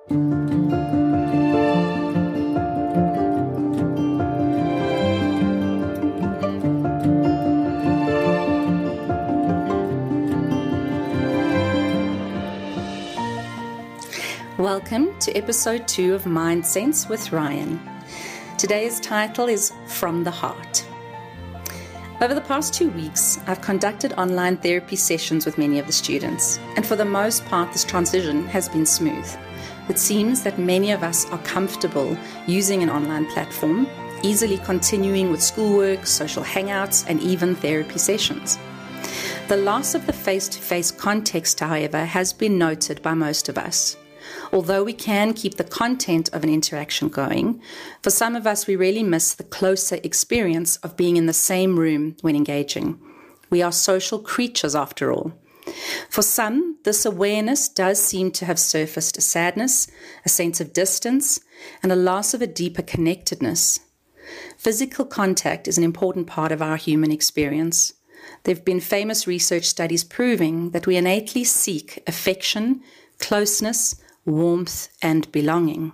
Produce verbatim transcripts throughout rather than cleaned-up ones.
Welcome to episode two of Mind Sense with Ryan. Today's title is From the Heart. Over the past two weeks, I've conducted online therapy sessions with many of the students, and for the most part, this transition has been smooth. It seems that many of us are comfortable using an online platform, easily continuing with schoolwork, social hangouts, and even therapy sessions. The loss of the face-to-face context, however, has been noted by most of us. Although we can keep the content of an interaction going, for some of us we really miss the closer experience of being in the same room when engaging. We are social creatures after all. For some, this awareness does seem to have surfaced a sadness, a sense of distance, and a loss of a deeper connectedness. Physical contact is an important part of our human experience. There have been famous research studies proving that we innately seek affection, closeness, warmth, and belonging.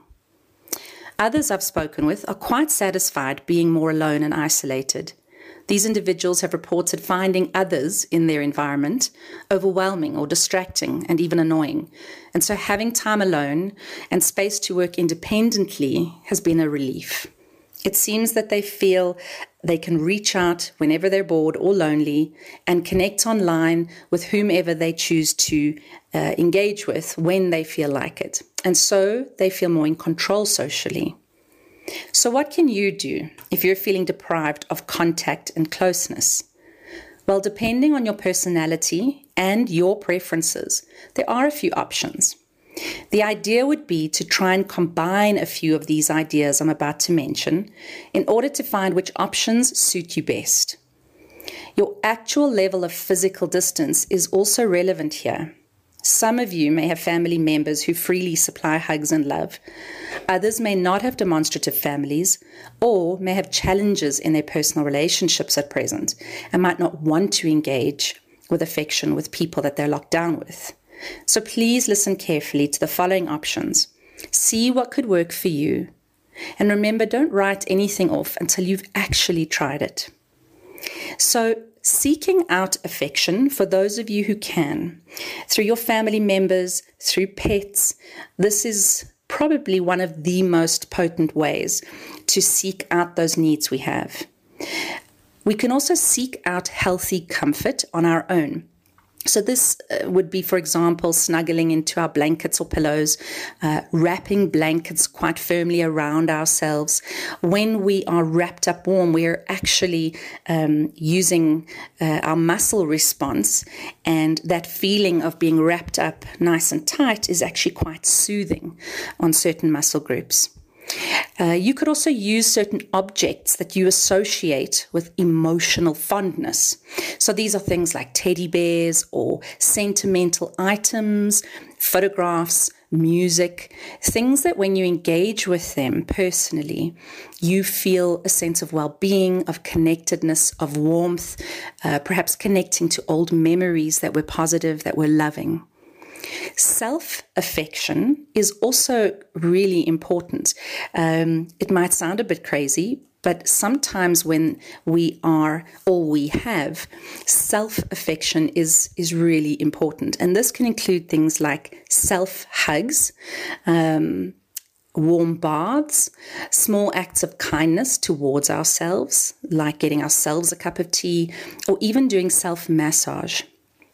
Others I've spoken with are quite satisfied being more alone and isolated. These individuals have reported finding others in their environment overwhelming or distracting and even annoying. And so having time alone and space to work independently has been a relief. It seems that they feel they can reach out whenever they're bored or lonely and connect online with whomever they choose to uh, engage with when they feel like it. And so they feel more in control socially. So what can you do if you're feeling deprived of contact and closeness? Well, depending on your personality and your preferences, there are a few options. The idea would be to try and combine a few of these ideas I'm about to mention in order to find which options suit you best. Your actual level of physical distance is also relevant here. Some of you may have family members who freely supply hugs and love. Others may not have demonstrative families or may have challenges in their personal relationships at present and might not want to engage with affection with people that they're locked down with. So please listen carefully to the following options. See what could work for you. And remember, don't write anything off until you've actually tried it. So seeking out affection for those of you who can, through your family members, through pets, this is probably one of the most potent ways to seek out those needs we have. We can also seek out healthy comfort on our own. So this uh, would be, for example, snuggling into our blankets or pillows, uh, wrapping blankets quite firmly around ourselves. When we are wrapped up warm, we are actually um, using uh, our muscle response, and that feeling of being wrapped up nice and tight is actually quite soothing on certain muscle groups. Uh, you could also use certain objects that you associate with emotional fondness. So these are things like teddy bears or sentimental items, photographs, music, things that when you engage with them personally, you feel a sense of well-being, of connectedness, of warmth, uh, perhaps connecting to old memories that were positive, that were loving. Self-affection is also really important. Um, it might sound a bit crazy, but sometimes when we are all we have, self-affection is, is really important. And this can include things like self-hugs, um, warm baths, small acts of kindness towards ourselves, like getting ourselves a cup of tea, or even doing self-massage.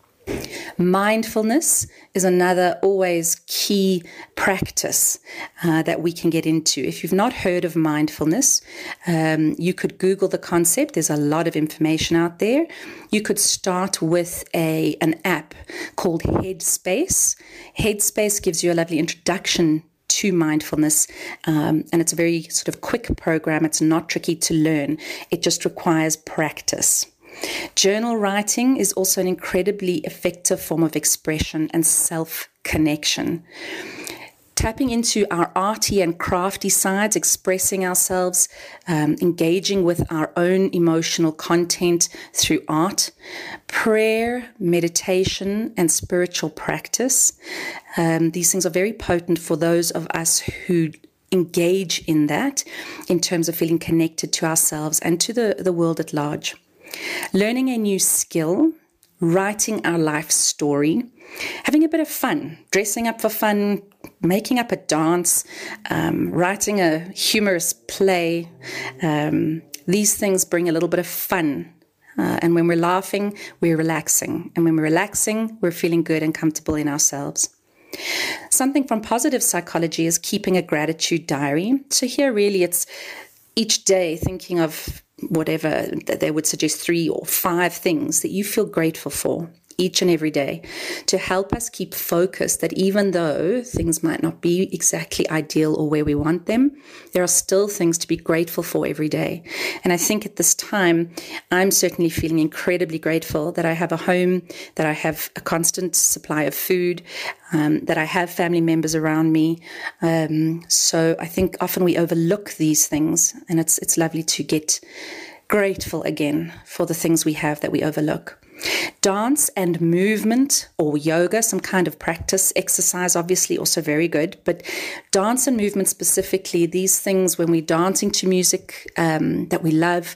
Mindfulness is another always key practice uh, that we can get into. If you've not heard of mindfulness, um, you could Google the concept. There's a lot of information out there. You could start with a an app called Headspace. Headspace gives you a lovely introduction to mindfulness, um, and it's a very sort of quick program. It's not tricky to learn. It just requires practice. Journal writing is also an incredibly effective form of expression and self-connection. tapping into our arty and crafty sides, expressing ourselves, um, engaging with our own emotional content through art, prayer, meditation, and spiritual practice. Um, these things are very potent for those of us who engage in that in terms of feeling connected to ourselves and to the, the world at large. Learning a new skill, writing our life story, having a bit of fun, dressing up for fun, making up a dance, um, writing a humorous play. Um, these things bring a little bit of fun. Uh, and when we're laughing, we're relaxing. And when we're relaxing, we're feeling good and comfortable in ourselves. Something from positive psychology is keeping a gratitude diary. So here really it's each day thinking of whatever, they would suggest three or five things that you feel grateful for each and every day to help us keep focused that even though things might not be exactly ideal or where we want them, there are still things to be grateful for every day. And I think at this time, I'm certainly feeling incredibly grateful that I have a home, that I have a constant supply of food, um, that I have family members around me. Um, so I think often we overlook these things, and it's it's lovely to get grateful again for the things we have that we overlook. Dance and movement or yoga, some kind of practice, exercise, obviously also very good. But dance and movement specifically, these things when we're dancing to music um, that we love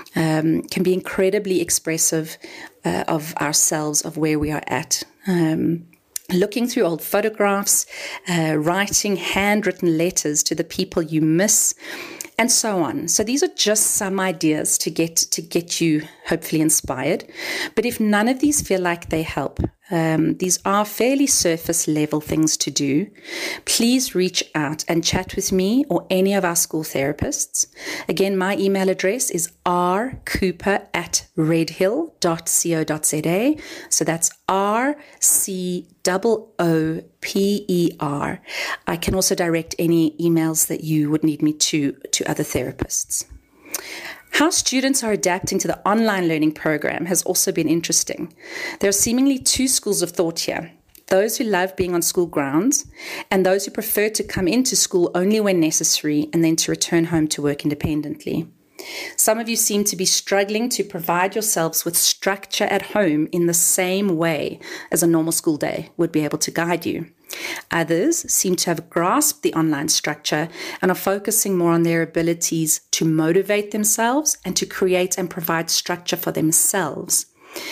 um, can be incredibly expressive uh, of ourselves, of where we are at. Um, Looking through old photographs, uh, writing handwritten letters to the people you miss, and so on. So these are just some ideas to get to get you hopefully inspired. But if none of these feel like they help, um, these are fairly surface level things to do, please reach out and chat with me or any of our school therapists. Again, my email address is r cooper at redhill dot co dot za. So that's R C O O P E R. I can also direct any emails that you would need me to to other therapists. How students are adapting to the online learning program has also been interesting. There are seemingly two schools of thought here. Those who love being on school grounds and those who prefer to come into school only when necessary and then to return home to work independently. Some of you seem to be struggling to provide yourselves with structure at home in the same way as a normal school day would be able to guide you. Others seem to have grasped the online structure and are focusing more on their abilities to motivate themselves and to create and provide structure for themselves.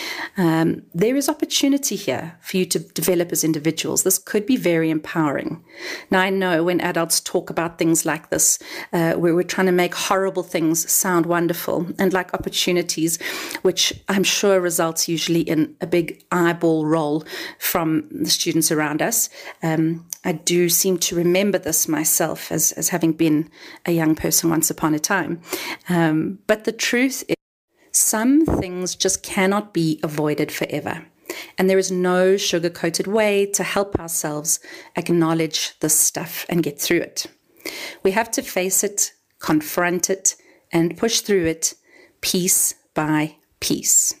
Um, there is opportunity here for you to develop as individuals. This could be very empowering. Now, I know when adults talk about things like this, uh, where we're trying to make horrible things sound wonderful, and like opportunities, which I'm sure results usually in a big eyeball roll from the students around us. Um, I do seem to remember this myself as, as having been a young person once upon a time. Um, but the truth is, some things just cannot be avoided forever. And there is no sugar-coated way to help ourselves acknowledge this stuff and get through it. We have to face it, confront it, and push through it piece by piece.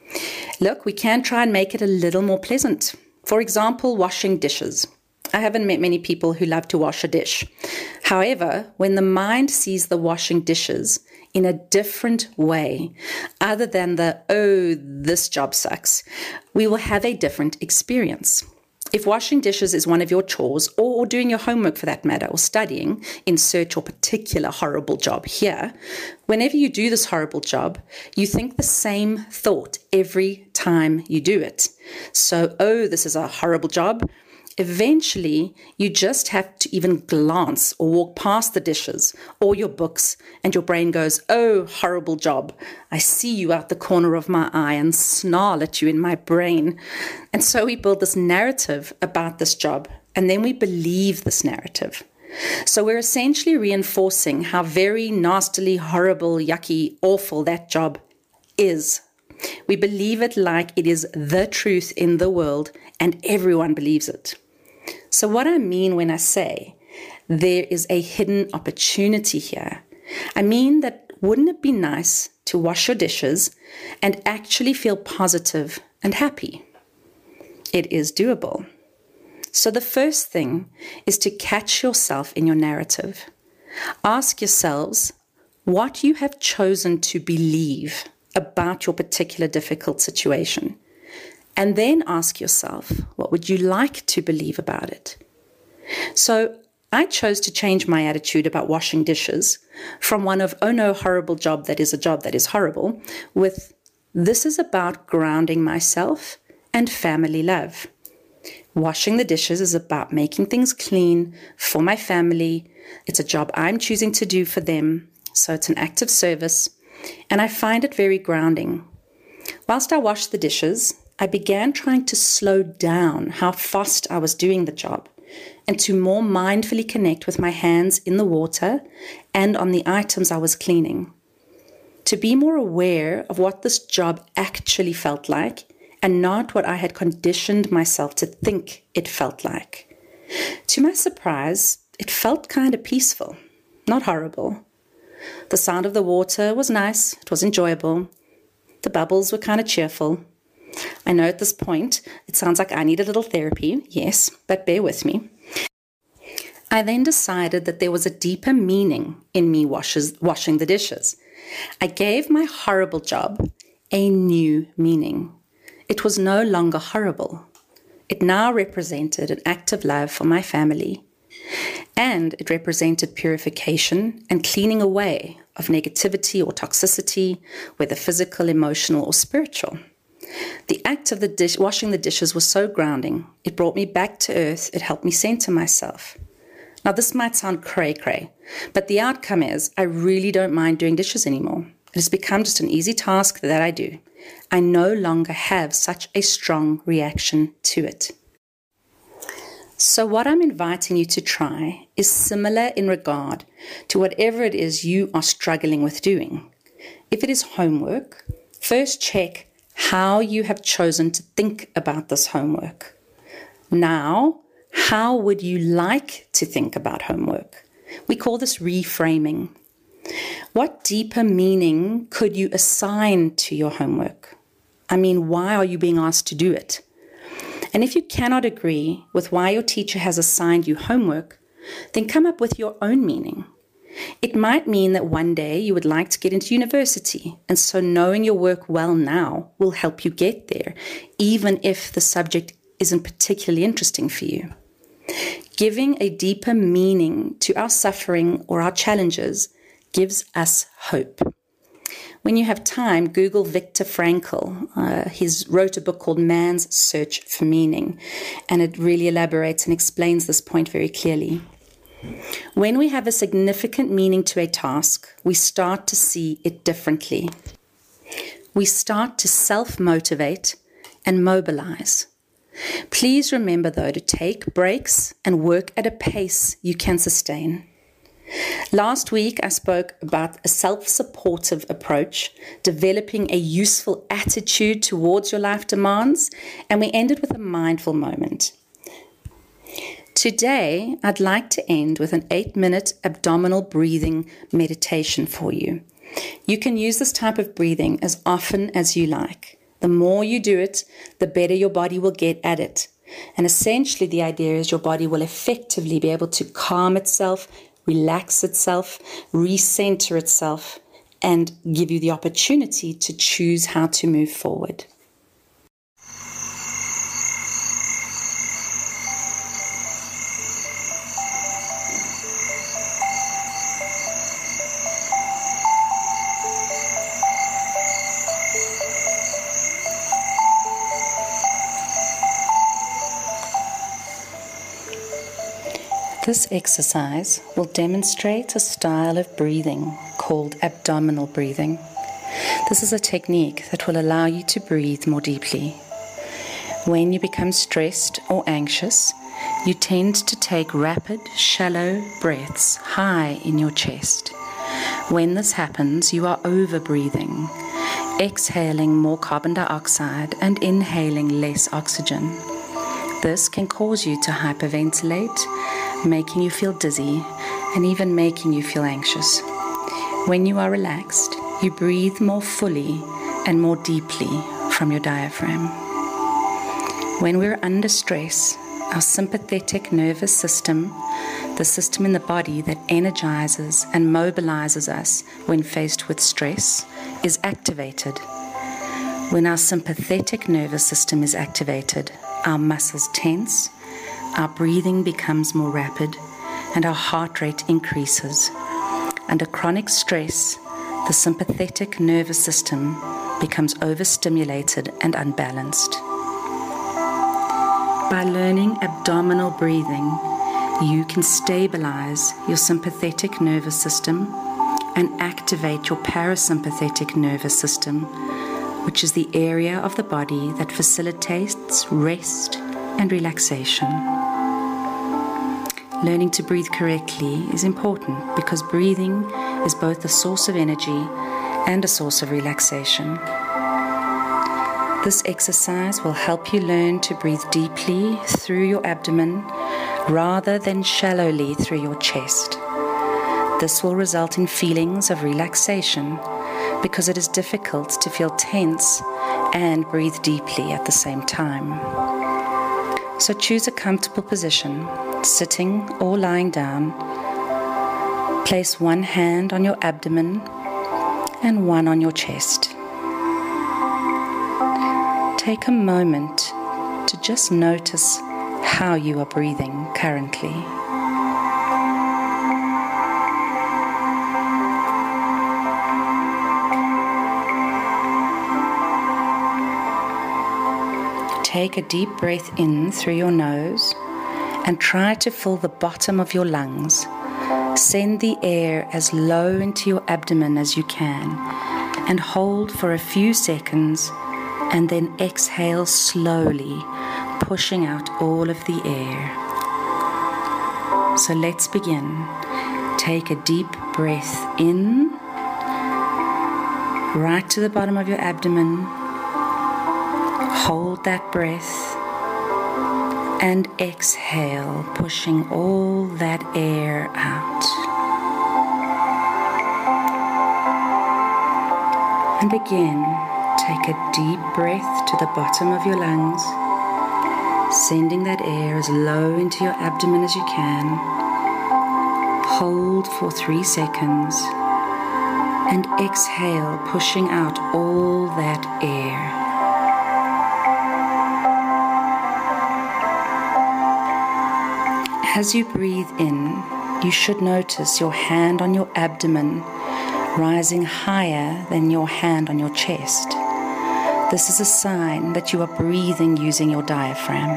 Look, we can try and make it a little more pleasant. For example, washing dishes. I haven't met many people who love to wash a dish. However, when the mind sees the washing dishes in a different way, other than the, oh, this job sucks, we will have a different experience. If washing dishes is one of your chores, or doing your homework for that matter, or studying, insert your particular horrible job here, whenever you do this horrible job, you think the same thought every time you do it. So, oh, this is a horrible job. Eventually, you just have to even glance or walk past the dishes or your books, and your brain goes, oh, horrible job. I see you out the corner of my eye and snarl at you in my brain. And so we build this narrative about this job, and then we believe this narrative. So we're essentially reinforcing how very nastily, horrible, yucky, awful that job is. We believe it like it is the truth in the world, and everyone believes it. So what I mean when I say there is a hidden opportunity here, I mean that wouldn't it be nice to wash your dishes and actually feel positive and happy? It is doable. So the first thing is to catch yourself in your narrative. Ask yourselves what you have chosen to believe about your particular difficult situation. And then ask yourself, what would you like to believe about it? So I chose to change my attitude about washing dishes from one of, oh no, horrible job that is a job that is horrible, with this is about grounding myself and family love. Washing the dishes is about making things clean for my family. It's a job I'm choosing to do for them, so it's an act of service, and I find it very grounding. Whilst I washed the dishes, I began trying to slow down how fast I was doing the job and to more mindfully connect with my hands in the water and on the items I was cleaning. To be more aware of what this job actually felt like and not what I had conditioned myself to think it felt like. To my surprise, it felt kind of peaceful, not horrible. The sound of the water was nice, it was enjoyable. The bubbles were kind of cheerful. I know at this point it sounds like I need a little therapy, yes, but bear with me. I then decided that there was a deeper meaning in me washes, washing the dishes. I gave my horrible job a new meaning. It was no longer horrible. It now represented an act of love for my family. And it represented purification and cleaning away of negativity or toxicity, whether physical, emotional, or spiritual. The act of the dish, washing the dishes was so grounding. It brought me back to earth. It helped me center myself. Now, this might sound cray-cray, but the outcome is I really don't mind doing dishes anymore. It has become just an easy task that I do. I no longer have such a strong reaction to it. So what I'm inviting you to try is similar in regard to whatever it is you are struggling with doing. If it is homework, first check how you have chosen to think about this homework. Now, how would you like to think about homework? We call this reframing. What deeper meaning could you assign to your homework? I mean, why are you being asked to do it? And if you cannot agree with why your teacher has assigned you homework, then come up with your own meaning. It might mean that one day you would like to get into university, and so knowing your work well now will help you get there, even if the subject isn't particularly interesting for you. Giving a deeper meaning to our suffering or our challenges gives us hope. When you have time, Google Viktor Frankl. Uh, he wrote a book called Man's Search for Meaning, and it really elaborates and explains this point very clearly. When we have a significant meaning to a task, we start to see it differently. We start to self-motivate and mobilize. Please remember, though, to take breaks and work at a pace you can sustain. Last week, I spoke about a self-supportive approach, developing a useful attitude towards your life demands, and we ended with a mindful moment. Today, I'd like to end with an eight-minute abdominal breathing meditation for you. You can use this type of breathing as often as you like. The more you do it, the better your body will get at it. And essentially, the idea is your body will effectively be able to calm itself, relax itself, recenter itself, and give you the opportunity to choose how to move forward. This exercise will demonstrate a style of breathing called abdominal breathing. This is a technique that will allow you to breathe more deeply. When you become stressed or anxious, you tend to take rapid, shallow breaths high in your chest. When this happens, you are over-breathing, exhaling more carbon dioxide and inhaling less oxygen. This can cause you to hyperventilate, making you feel dizzy, and even making you feel anxious. When you are relaxed, you breathe more fully and more deeply from your diaphragm. When we're under stress, Our sympathetic nervous system, the system in the body that energizes and mobilizes us when faced with stress, is activated. When our sympathetic nervous system is activated, our muscles tense, our breathing becomes more rapid, and our heart rate increases. Under chronic stress, the sympathetic nervous system becomes overstimulated and unbalanced. By learning abdominal breathing, you can stabilize your sympathetic nervous system and activate your parasympathetic nervous system, which is the area of the body that facilitates rest and relaxation. Learning to breathe correctly is important because breathing is both a source of energy and a source of relaxation. This exercise will help you learn to breathe deeply through your abdomen rather than shallowly through your chest. This will result in feelings of relaxation because it is difficult to feel tense and breathe deeply at the same time. So choose a comfortable position, sitting or lying down. Place one hand on your abdomen and one on your chest. Take a moment to just notice how you are breathing currently. Take a deep breath in through your nose and try to fill the bottom of your lungs. Send the air as low into your abdomen as you can and hold for a few seconds, and then exhale slowly, pushing out all of the air. So let's begin. Take a deep breath in, right to the bottom of your abdomen. Hold that breath and exhale, pushing all that air out. And again, take a deep breath to the bottom of your lungs, sending that air as low into your abdomen as you can. Hold for three seconds and exhale, pushing out all that air. As you breathe in, you should notice your hand on your abdomen rising higher than your hand on your chest. This is a sign that you are breathing using your diaphragm.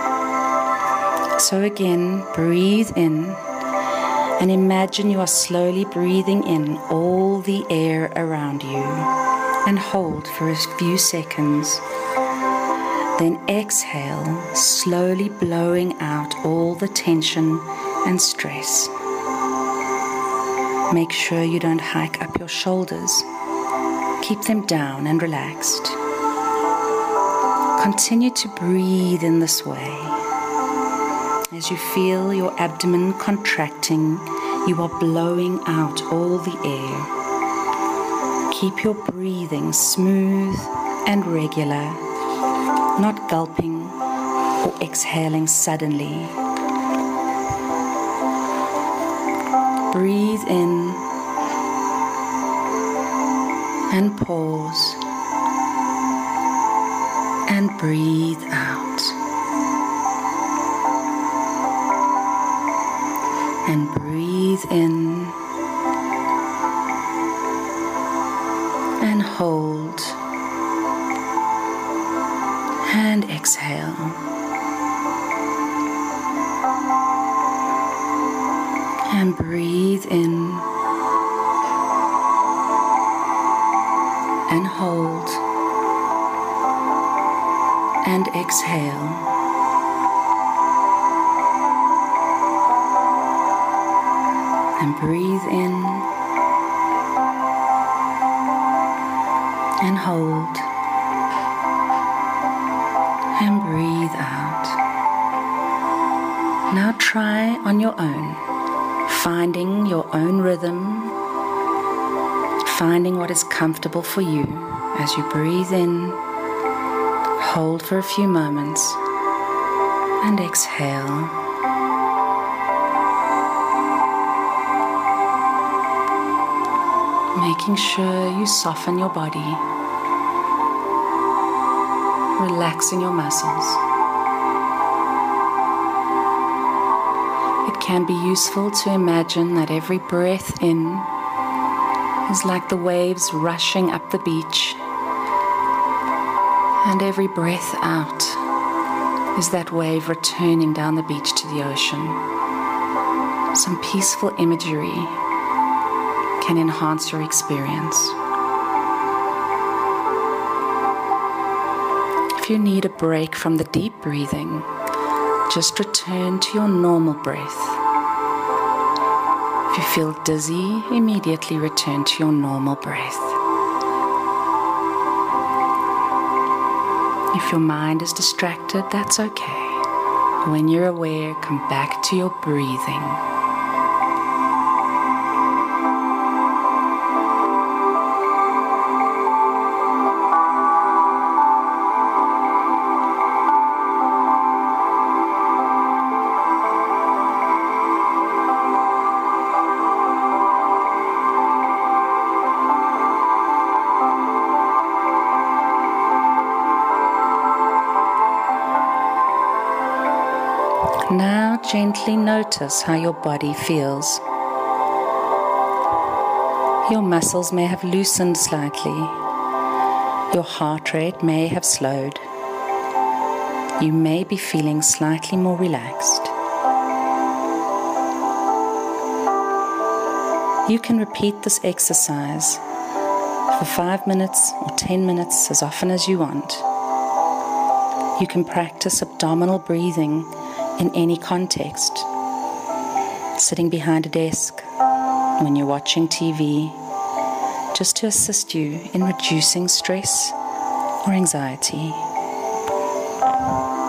So again, breathe in and imagine you are slowly breathing in all the air around you, and hold for a few seconds. Then exhale, slowly blowing out all the tension and stress. Make sure you don't hike up your shoulders. Keep them down and relaxed. Continue to breathe in this way. As you feel your abdomen contracting, you are blowing out all the air. Keep your breathing smooth and regular, not gulping or exhaling suddenly. Breathe in and pause, and breathe out. And breathe in and hold and exhale. And breathe in and hold and exhale. And breathe in and hold and breathe out. Now try on your own, finding your own rhythm, finding what is comfortable for you as you breathe in, hold for a few moments, and exhale. Making sure you soften your body, relaxing your muscles. It can be useful to imagine that every breath in is like the waves rushing up the beach, and every breath out is that wave returning down the beach to the ocean. Some peaceful imagery can enhance your experience. If you need a break from the deep breathing, just return to your normal breath. If you feel dizzy, immediately return to your normal breath. If your mind is distracted, that's okay. When you're aware, come back to your breathing. Now gently notice how your body feels. Your muscles may have loosened slightly. Your heart rate may have slowed. You may be feeling slightly more relaxed. You can repeat this exercise for five minutes or ten minutes, as often as you want. You can practice abdominal breathing in any context, sitting behind a desk, when you're watching T V, just to assist you in reducing stress or anxiety.